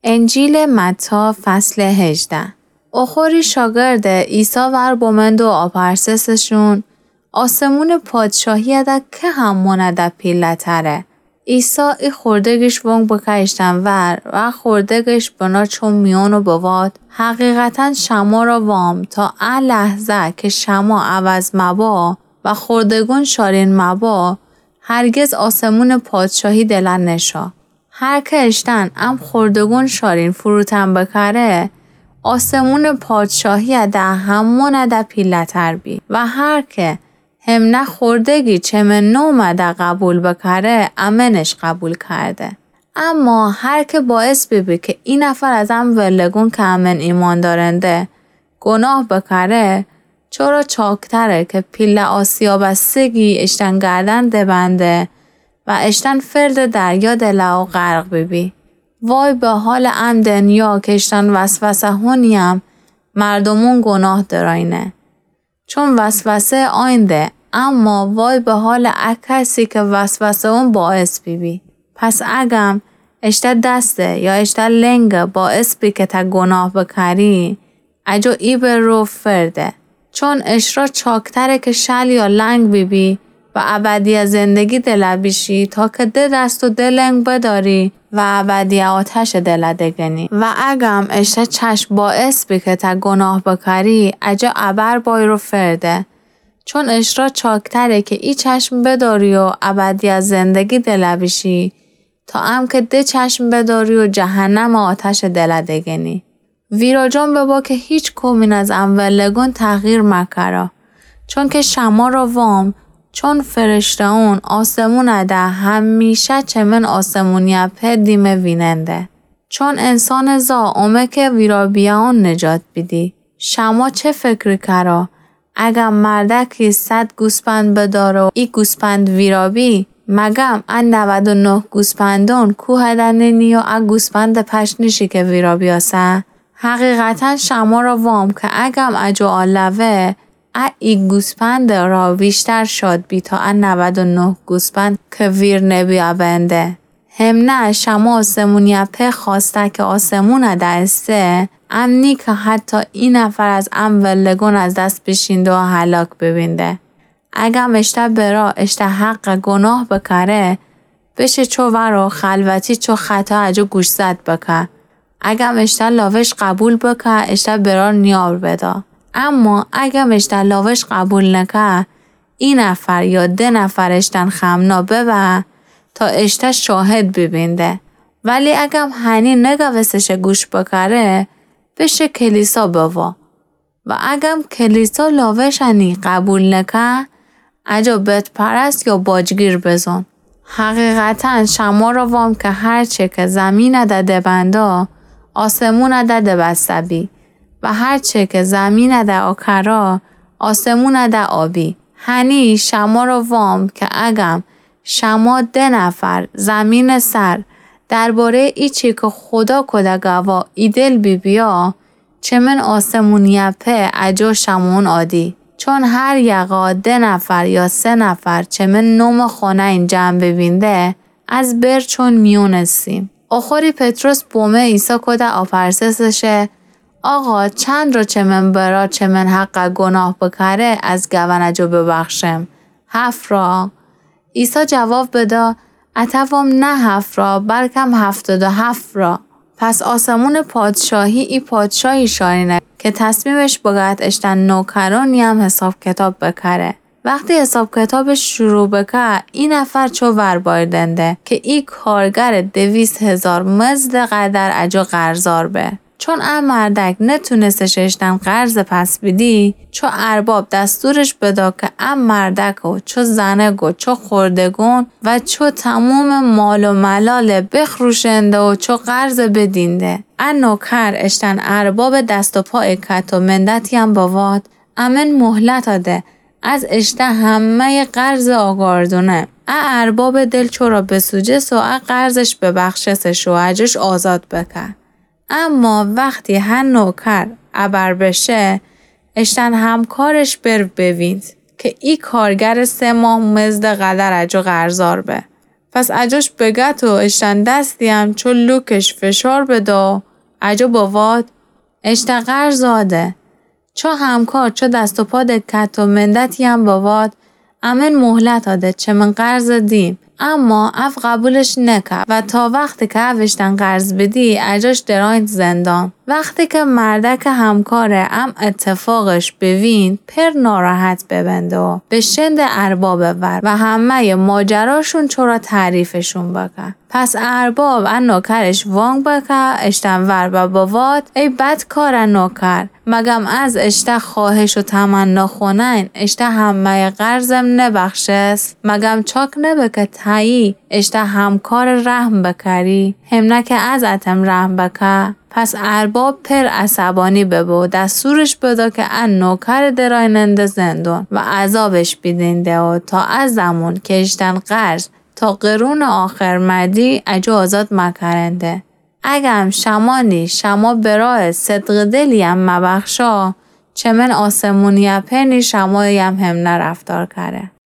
انجیل متی فصل 18. اخوری شاگرد عیسی ور بومند و آپرسسشون آسمون پادشاهی ده که همونه ده پیلتره. عیسی ای خوردگش وانگ بکشتن ور و خوردگش بنا چون میانو بواد حقیقتا شما را وام تا لحظه که شما عوض مبا و خوردگون شارین مبا هرگز آسمون پادشاهی دلن نشا. هر که اشتن خوردگون شارین فروتن بکره آسمون پادشاهی ده همون ده پیلتر بی و هر که هم نه خوردگی چه من نومده قبول بکره امنش قبول کرده. اما هر که باعث ببی که این نفر از ولگون که امن ایمان دارنده گناه بکره چرا چاکتره که پیل آسیاب بستگی اشتن گردن دبنده و اشتن فرد دریا دلو غرق ببی. وای به حال دنیا که اشتن وسوسه هونیم مردمون گناه دراینه. چون وسوسه آینده اما وای به حال کسی که وسوسه اون باعث بی. پس اگم اشته دسته یا اشته لنگ باعث بی که تا گناه بکری اجو ای به رو فرده. چون اشرا چاکتره که شل یا لنگ بی و ابدی زندگی دلبیشی تا که ده دست و ده لنگ بداری و ابدی آتش دلدگنی. و اگم اشته چشم باعث بی که تا گناه بکری اجا ابر بای رو فرده. چون اشرا چاکتره که ای چشم بداری و ابدی از زندگی دلبیشی تا که ده چشم بداری و جهنم آتش دلدگنی. ویراجان ببا که هیچ کومین از ولگون تغییر مکرا. چون که شما را وام چون فرشته اون آسمون ده همیشه چمن آسمونی دیمه ویننده. چون انسان زا اومه که ویرابیه اون نجات بیدی. شما چه فکر کرا؟ اگر مردکی 100 گوسپند بداره و ای گوسپند ویرابی مگم 99 گوسپندون کوه دننی و گوسپند پشنشی که ویرابی هسته؟ حقیقتا شما را وام که اگم اجو آلوه ای گوسپند را بیشتر شد بی تا 99 گوسپند که ویر نبی آبنده. هم نه شما آسمونی په خواسته که آسمون دسته امنی که حتی این نفر از ولگون از دست بشینده و هلاک ببینده. اگم اشته برا اشته حق گناه بکره بشه چو ورا خلوتی چو خطا اجو گوش زد بکر. اگم اشته لاوش قبول بکر اشته برا نیار بدا. اما اگم اشته لاوش قبول نکه این نفر یا 10 نفر اشتن خمنا ببه تا اشته شاهد ببینده. ولی اگم هنی نگوستش گوش بکره بشه کلیسا بوا. و اگم کلیسا لاوش هنی قبول نکه اجا بت پرست یا باجگیر بزن. حقیقتا شما را وام که هرچه که زمین ده بندا آسمون ده بستبی و هرچه که زمین ده آکرا آسمون ده آبی. هنی شما را وام که اگم شما 10 نفر زمین سر درباره ایچی که خدا کده گوا ایدل بی بیا چه من آسمونی په اجا شمون آدی. چون هر یقا 10 نفر یا 3 نفر چه من نوم خانه این جمع ببینده از بر چون میونستیم. آخری پتروس بومه عیسی کده آپرسسشه آقا چند را چه من برا چه من حق گناه بکره از گونجو ببخشم؟ 7 را. عیسی جواب بدا اتوام نه 7 را بلکم 77 را. پس آسمون پادشاهی ای پادشاهی شارینه که تصمیمش بگرد اشتن نوکرانی هم حساب کتاب بکره. وقتی حساب کتابش شروع بکر این نفر چو ور بایدنده که ای کارگر 200,000 مزد قدر اجا قرضار به. چون مردک نتونستش اشتن قرض پس بیدی چو ارباب دستورش بدا که مردک و چو زنگ و چو خوردگون و چو تموم مال و ملال بخروشنده و چو قرض بدینده. نوکر اشتن ارباب دست و پای کت و مندتی هم بواد امن مهلت داده از اشته همه قرض آگاردونه. ارباب دل چورا بسوجس و قرضش ببخشسش و اجش آزاد بکن. اما وقتی هر نوکر ابر بشه اشتن همکارش بر بوید که ای کارگر 3 ماه مزد قدر اجو قرضار به. پس اجاش بگت و اشتن دستیم چو لوکش فشار بدا اجا باواد اشت قرض زاده. چو همکار چو دست و پا دکت و مندتی هم باواد امن مهلت آده چه من قرض دیم. اما اف قبولش نکرد و تا وقتی که اوشتن قرض بدی اجاش دراین زندان. وقتی که مردک همکاره اتفاقش بوین پر ناراحت ببنده و به شند ارباب ببر و همه ماجراشون چرا تعریفشون بکن. پس ارباب نوکرش وانگ بکه اشتن ور و باواد ای بد کار نوکر مگم از اشته خواهش و تمنا خونین اشته همه قرضم نبخشست مگم چاک نبکه تایی اشته همکار رحم بکری هم نکه از اتم رحم بکه. پس ارباب پر عصبانی ببو دستورش بدا که نوکر درایننده زندون و عذابش بیدینده و تا از زمان که اشتن قرض تا قرون آخر مدی اجا آزاد مکرنده. اگم شمانی شما برای صدق دلیم مبخشا چه من آسمونی پنی شمایم هم نرفتار کره.